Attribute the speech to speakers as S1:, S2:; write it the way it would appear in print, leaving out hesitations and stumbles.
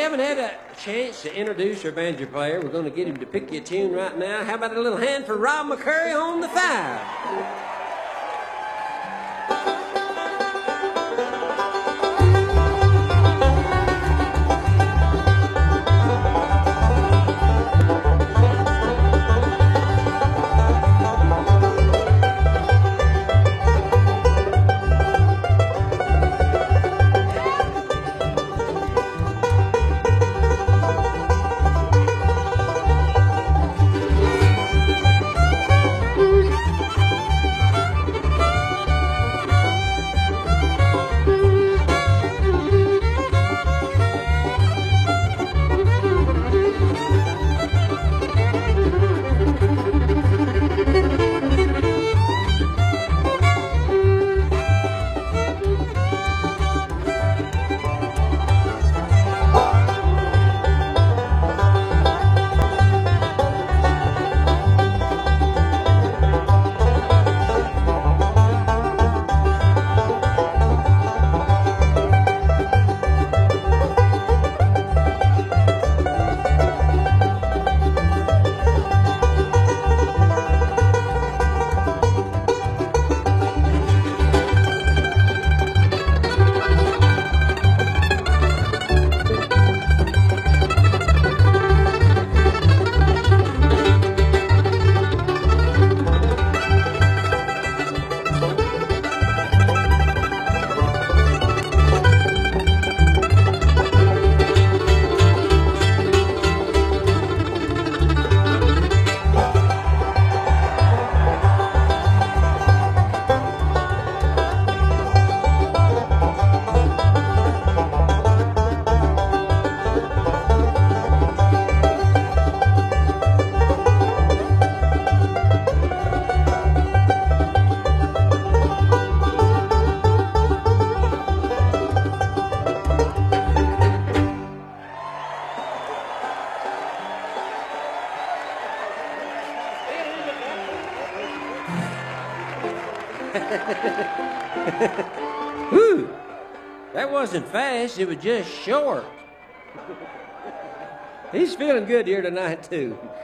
S1: haven't had a chance to introduce our banjo player. We're going to get him to pick you a tune right now. How about a little hand for Rob McCurry on the five? Whew, that wasn't fast, it was just short. He's feeling good here tonight, too.